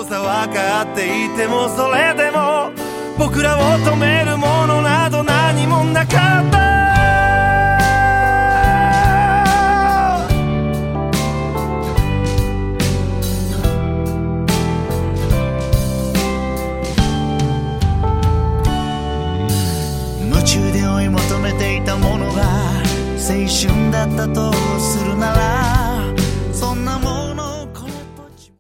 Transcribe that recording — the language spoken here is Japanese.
そうさ分かっていても、それでも僕らを止めるものなど何もなかった。 夢中で追い求めていたものが青春だったとするなら、